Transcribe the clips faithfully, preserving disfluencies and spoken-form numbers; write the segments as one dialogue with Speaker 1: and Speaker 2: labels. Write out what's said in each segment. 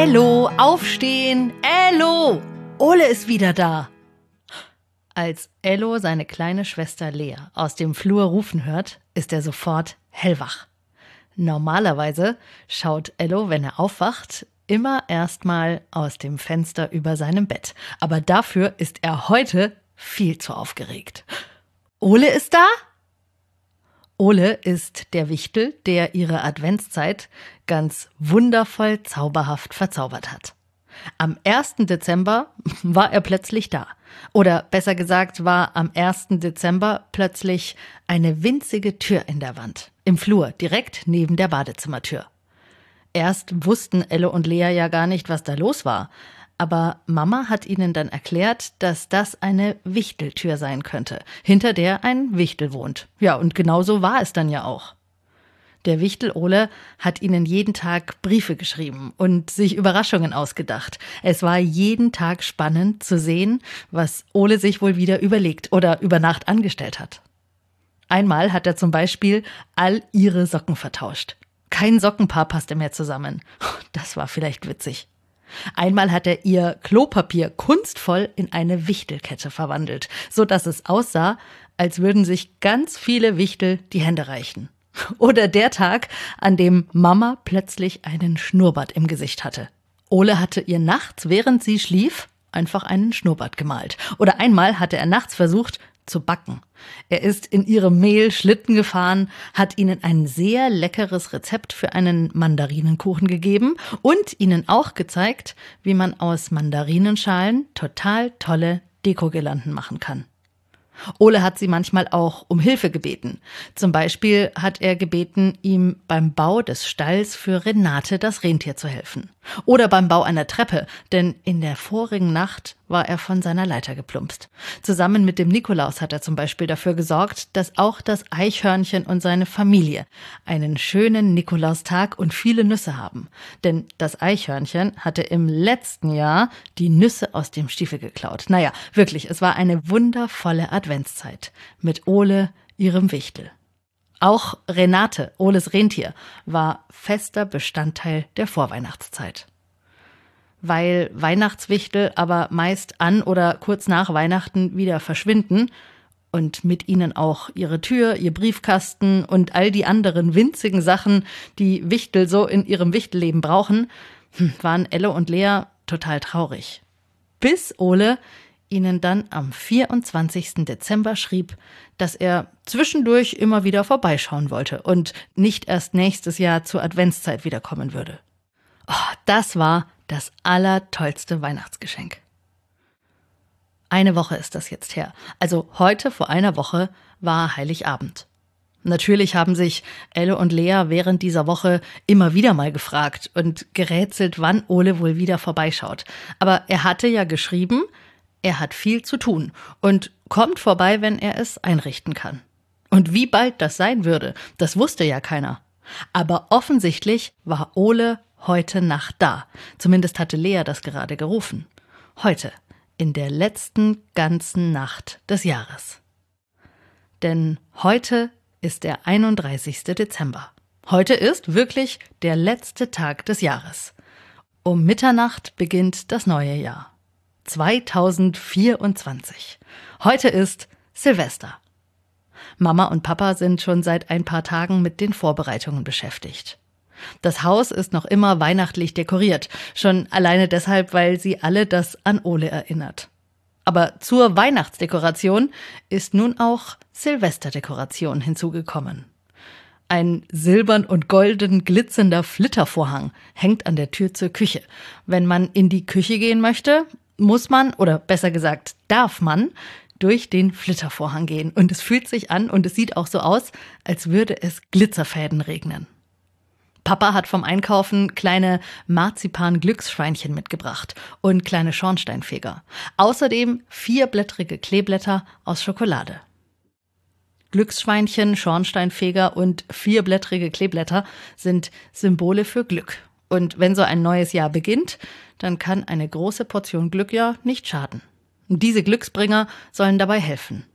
Speaker 1: Ello, aufstehen! Ello! Ole ist wieder da! Als Ello seine kleine Schwester Lea aus dem Flur rufen hört, ist er sofort hellwach. Normalerweise schaut Ello, wenn er aufwacht, immer erstmal aus dem Fenster über seinem Bett. Aber dafür ist er heute viel zu aufgeregt. Ole ist da? Ole ist der Wichtel, der ihre Adventszeit ganz wundervoll zauberhaft verzaubert hat. Am ersten Dezember war er plötzlich da. Oder besser gesagt war am ersten Dezember plötzlich eine winzige Tür in der Wand, im Flur, direkt neben der Badezimmertür. Erst wussten Elle und Lea ja gar nicht, was da los war. Aber Mama hat ihnen dann erklärt, dass das eine Wichteltür sein könnte, hinter der ein Wichtel wohnt. Ja, und genau so war es dann ja auch. Der Wichtel Ole hat ihnen jeden Tag Briefe geschrieben und sich Überraschungen ausgedacht. Es war jeden Tag spannend zu sehen, was Ole sich wohl wieder überlegt oder über Nacht angestellt hat. Einmal hat er zum Beispiel all ihre Socken vertauscht. Kein Sockenpaar passte mehr zusammen. Das war vielleicht witzig. Einmal hat er ihr Klopapier kunstvoll in eine Wichtelkette verwandelt, so dass es aussah, als würden sich ganz viele Wichtel die Hände reichen. Oder der Tag, an dem Mama plötzlich einen Schnurrbart im Gesicht hatte. Ole hatte ihr nachts, während sie schlief, einfach einen Schnurrbart gemalt. Oder einmal hatte er nachts versucht, zu backen. Er ist in ihrem Mehl Schlitten gefahren, hat ihnen ein sehr leckeres Rezept für einen Mandarinenkuchen gegeben und ihnen auch gezeigt, wie man aus Mandarinenschalen total tolle Dekogirlanden machen kann. Ole hat sie manchmal auch um Hilfe gebeten. Zum Beispiel hat er gebeten, ihm beim Bau des Stalls für Renate, das Rentier, zu helfen. Oder beim Bau einer Treppe, denn in der vorigen Nacht war er von seiner Leiter geplumpst. Zusammen mit dem Nikolaus hat er zum Beispiel dafür gesorgt, dass auch das Eichhörnchen und seine Familie einen schönen Nikolaustag und viele Nüsse haben. Denn das Eichhörnchen hatte im letzten Jahr die Nüsse aus dem Stiefel geklaut. Naja, wirklich, es war eine wundervolle Adventszeit mit Ole, ihrem Wichtel. Auch Renate, Oles Rentier, war fester Bestandteil der Vorweihnachtszeit. Weil Weihnachtswichtel aber meist an oder kurz nach Weihnachten wieder verschwinden und mit ihnen auch ihre Tür, ihr Briefkasten und all die anderen winzigen Sachen, die Wichtel so in ihrem Wichtelleben brauchen, waren Elle und Lea total traurig. Bis Ole ihnen dann am vierundzwanzigsten Dezember schrieb, dass er zwischendurch immer wieder vorbeischauen wollte und nicht erst nächstes Jahr zur Adventszeit wiederkommen würde. Oh, das war das allertollste Weihnachtsgeschenk. Eine Woche ist das jetzt her. Also heute vor einer Woche war Heiligabend. Natürlich haben sich Elle und Lea während dieser Woche immer wieder mal gefragt und gerätselt, wann Ole wohl wieder vorbeischaut. Aber er hatte ja geschrieben, er hat viel zu tun und kommt vorbei, wenn er es einrichten kann. Und wie bald das sein würde, das wusste ja keiner. Aber offensichtlich war Ole heute Nacht da. Zumindest hatte Lea das gerade gerufen. Heute, in der letzten ganzen Nacht des Jahres. Denn heute ist der einunddreißigste Dezember. Heute ist wirklich der letzte Tag des Jahres. Um Mitternacht beginnt das neue Jahr. zweitausendvierundzwanzig. Heute ist Silvester. Mama und Papa sind schon seit ein paar Tagen mit den Vorbereitungen beschäftigt. Das Haus ist noch immer weihnachtlich dekoriert, schon alleine deshalb, weil sie alle das an Ole erinnert. Aber zur Weihnachtsdekoration ist nun auch Silvesterdekoration hinzugekommen. Ein silbern und golden glitzernder Flittervorhang hängt an der Tür zur Küche. Wenn man in die Küche gehen möchte, muss man, oder besser gesagt, darf man, durch den Flittervorhang gehen. Und es fühlt sich an und es sieht auch so aus, als würde es Glitzerfäden regnen. Papa hat vom Einkaufen kleine Marzipan-Glücksschweinchen mitgebracht und kleine Schornsteinfeger. Außerdem vierblättrige Kleeblätter aus Schokolade. Glücksschweinchen, Schornsteinfeger und vierblättrige Kleeblätter sind Symbole für Glück. Und wenn so ein neues Jahr beginnt, dann kann eine große Portion Glück ja nicht schaden. Und diese Glücksbringer sollen dabei helfen.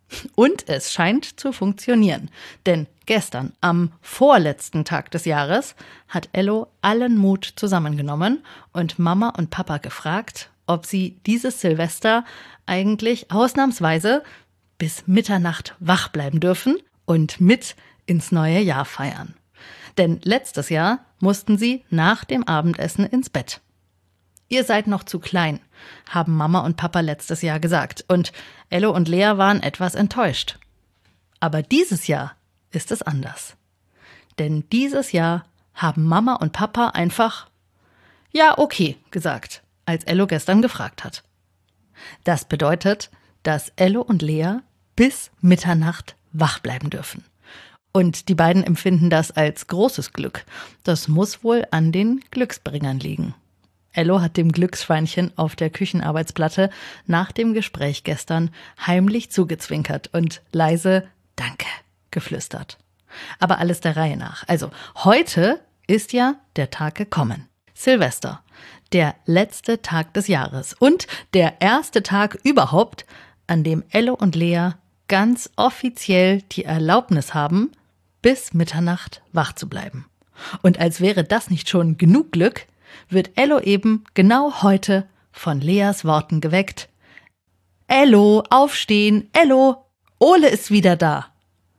Speaker 1: Und es scheint zu funktionieren, denn gestern, am vorletzten Tag des Jahres, hat Ello allen Mut zusammengenommen und Mama und Papa gefragt, ob sie dieses Silvester eigentlich ausnahmsweise bis Mitternacht wach bleiben dürfen und mit ins neue Jahr feiern. Denn letztes Jahr mussten sie nach dem Abendessen ins Bett. Ihr seid noch zu klein, haben Mama und Papa letztes Jahr gesagt, und Ello und Lea waren etwas enttäuscht. Aber dieses Jahr ist es anders. Denn dieses Jahr haben Mama und Papa einfach „Ja, okay" gesagt, als Ello gestern gefragt hat. Das bedeutet, dass Ello und Lea bis Mitternacht wach bleiben dürfen. Und die beiden empfinden das als großes Glück. Das muss wohl an den Glücksbringern liegen. Ello hat dem Glücksschweinchen auf der Küchenarbeitsplatte nach dem Gespräch gestern heimlich zugezwinkert und leise „Danke" geflüstert. Aber alles der Reihe nach. Also, heute ist ja der Tag gekommen. Silvester, der letzte Tag des Jahres und der erste Tag überhaupt, an dem Ello und Lea ganz offiziell die Erlaubnis haben, bis Mitternacht wach zu bleiben. Und als wäre das nicht schon genug Glück, wird Ello eben genau heute von Leas Worten geweckt. „Ello, aufstehen, Ello, Ole ist wieder da."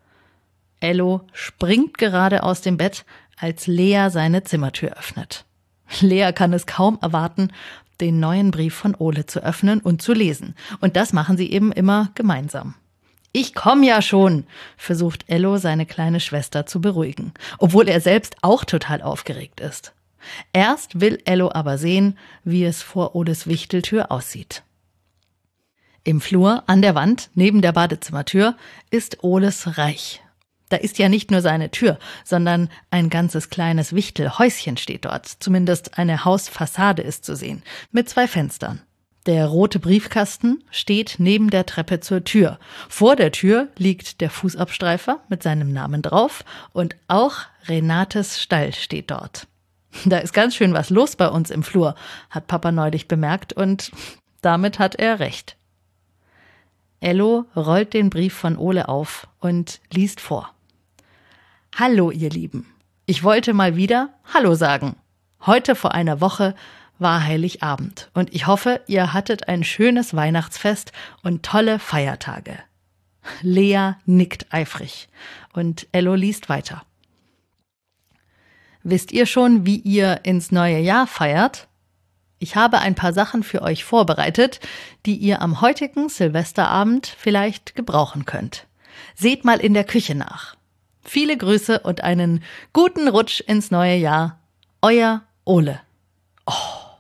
Speaker 1: Ello springt gerade aus dem Bett, als Lea seine Zimmertür öffnet. Lea kann es kaum erwarten, den neuen Brief von Ole zu öffnen und zu lesen. Und das machen sie eben immer gemeinsam. „Ich komm ja schon", versucht Ello seine kleine Schwester zu beruhigen, obwohl er selbst auch total aufgeregt ist. Erst will Ello aber sehen, wie es vor Oles Wichteltür aussieht. Im Flur, an der Wand, neben der Badezimmertür, ist Oles Reich. Da ist ja nicht nur seine Tür, sondern ein ganzes kleines Wichtelhäuschen steht dort. Zumindest eine Hausfassade ist zu sehen, mit zwei Fenstern. Der rote Briefkasten steht neben der Treppe zur Tür. Vor der Tür liegt der Fußabstreifer mit seinem Namen drauf und auch Renates Stall steht dort. Da ist ganz schön was los bei uns im Flur, hat Papa neulich bemerkt, und damit hat er recht. Ello rollt den Brief von Ole auf und liest vor. „Hallo, ihr Lieben. Ich wollte mal wieder Hallo sagen. Heute vor einer Woche war Heiligabend und ich hoffe, ihr hattet ein schönes Weihnachtsfest und tolle Feiertage." Lea nickt eifrig und Ello liest weiter. „Wisst ihr schon, wie ihr ins neue Jahr feiert? Ich habe ein paar Sachen für euch vorbereitet, die ihr am heutigen Silvesterabend vielleicht gebrauchen könnt. Seht mal in der Küche nach. Viele Grüße und einen guten Rutsch ins neue Jahr. Euer Ole." Oh.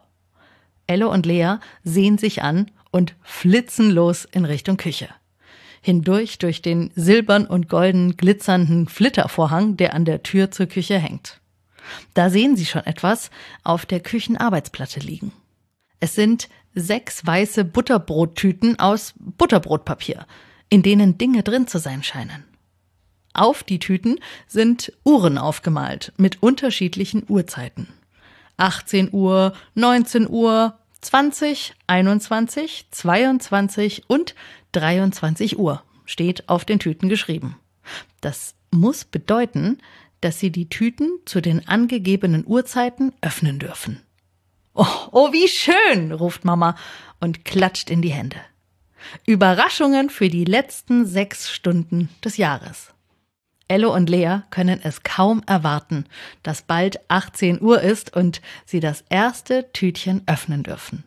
Speaker 1: Ello und Lea sehen sich an und flitzen los in Richtung Küche. Hindurch durch den silbern und golden glitzernden Flittervorhang, der an der Tür zur Küche hängt. Da sehen sie schon etwas auf der Küchenarbeitsplatte liegen. Es sind sechs weiße Butterbrottüten aus Butterbrotpapier, in denen Dinge drin zu sein scheinen. Auf die Tüten sind Uhren aufgemalt mit unterschiedlichen Uhrzeiten. achtzehn Uhr, neunzehn Uhr, zwanzig, einundzwanzig, zweiundzwanzig und dreiundzwanzig Uhr steht auf den Tüten geschrieben. Das muss bedeuten, dass sie die Tüten zu den angegebenen Uhrzeiten öffnen dürfen. Oh, oh, wie schön, ruft Mama und klatscht in die Hände. Überraschungen für die letzten sechs Stunden des Jahres. Ello und Lea können es kaum erwarten, dass bald achtzehn Uhr ist und sie das erste Tütchen öffnen dürfen.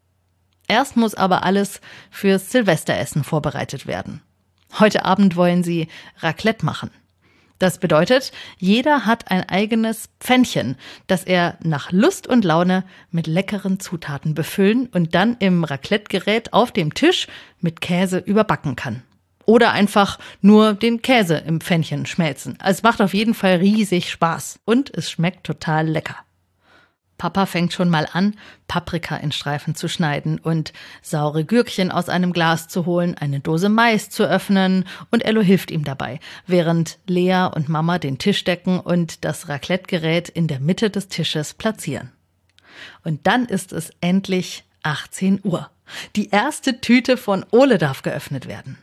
Speaker 1: Erst muss aber alles fürs Silvesteressen vorbereitet werden. Heute Abend wollen sie Raclette machen. Das bedeutet, jeder hat ein eigenes Pfännchen, das er nach Lust und Laune mit leckeren Zutaten befüllen und dann im Raclette-Gerät auf dem Tisch mit Käse überbacken kann. Oder einfach nur den Käse im Pfännchen schmelzen. Es macht auf jeden Fall riesig Spaß und es schmeckt total lecker. Papa fängt schon mal an, Paprika in Streifen zu schneiden und saure Gürkchen aus einem Glas zu holen, eine Dose Mais zu öffnen, und Ello hilft ihm dabei, während Lea und Mama den Tisch decken und das Raclette-Gerät in der Mitte des Tisches platzieren. Und dann ist es endlich achtzehn Uhr. Die erste Tüte von Ole darf geöffnet werden.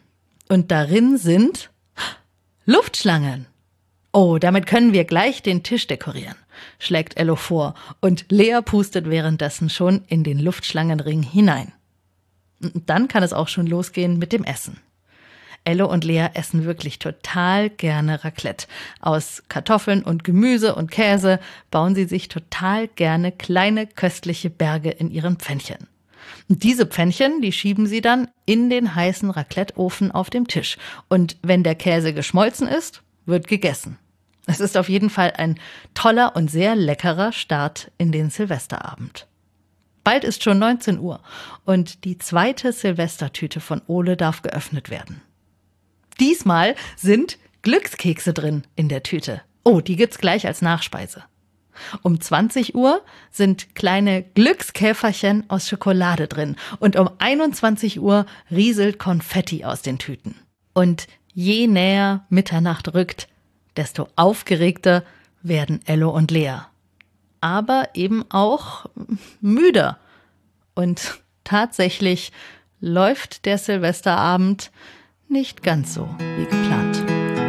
Speaker 1: Und darin sind Luftschlangen. Oh, damit können wir gleich den Tisch dekorieren, schlägt Ello vor und Lea pustet währenddessen schon in den Luftschlangenring hinein. Und dann kann es auch schon losgehen mit dem Essen. Ello und Lea essen wirklich total gerne Raclette. Aus Kartoffeln und Gemüse und Käse bauen sie sich total gerne kleine köstliche Berge in ihren Pfännchen. Und diese Pfännchen, die schieben sie dann in den heißen Racletteofen auf dem Tisch. Und wenn der Käse geschmolzen ist, wird gegessen. Es ist auf jeden Fall ein toller und sehr leckerer Start in den Silvesterabend. Bald ist schon neunzehn Uhr und die zweite Silvestertüte von Ole darf geöffnet werden. Diesmal sind Glückskekse drin in der Tüte. Oh, die gibt's gleich als Nachspeise. Um zwanzig Uhr sind kleine Glückskäferchen aus Schokolade drin und um einundzwanzig Uhr rieselt Konfetti aus den Tüten. Und je näher Mitternacht rückt, desto aufgeregter werden Ello und Lea. Aber eben auch müder. Und tatsächlich läuft der Silvesterabend nicht ganz so wie geplant.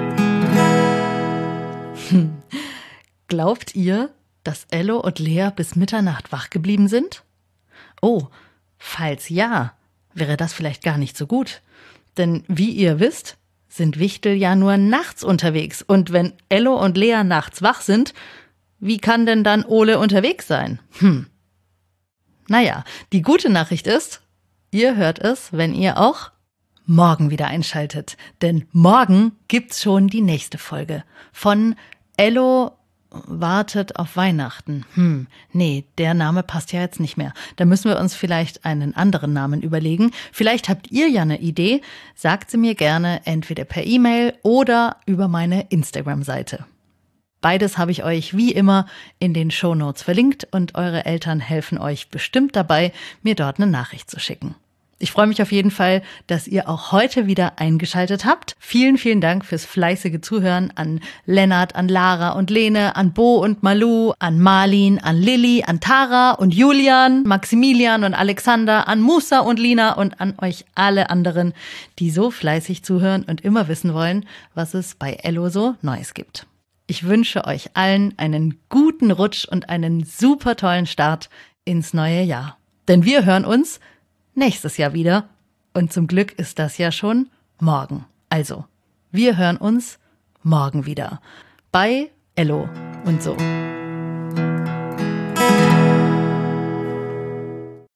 Speaker 1: Hm. Glaubt ihr, dass Ello und Lea bis Mitternacht wach geblieben sind? Oh, falls ja, wäre das vielleicht gar nicht so gut. Denn wie ihr wisst, sind Wichtel ja nur nachts unterwegs. Und wenn Ello und Lea nachts wach sind, wie kann denn dann Ole unterwegs sein? Hm. Naja, die gute Nachricht ist, ihr hört es, wenn ihr auch morgen wieder einschaltet. Denn morgen gibt's schon die nächste Folge von Ello wartet auf Weihnachten. Hm, nee, der Name passt ja jetzt nicht mehr. Da müssen wir uns vielleicht einen anderen Namen überlegen. Vielleicht habt ihr ja eine Idee. Sagt sie mir gerne entweder per E-Mail oder über meine Instagram-Seite. Beides habe ich euch wie immer in den Shownotes verlinkt und eure Eltern helfen euch bestimmt dabei, mir dort eine Nachricht zu schicken. Ich freue mich auf jeden Fall, dass ihr auch heute wieder eingeschaltet habt. Vielen, vielen Dank fürs fleißige Zuhören an Lennart, an Lara und Lene, an Bo und Malu, an Marlin, an Lilly, an Tara und Julian, Maximilian und Alexander, an Musa und Lina und an euch alle anderen, die so fleißig zuhören und immer wissen wollen, was es bei Ello so Neues gibt. Ich wünsche euch allen einen guten Rutsch und einen super tollen Start ins neue Jahr. Denn wir hören uns nächstes Jahr wieder. Und zum Glück ist das ja schon morgen. Also, wir hören uns morgen wieder. Bei Ello und so.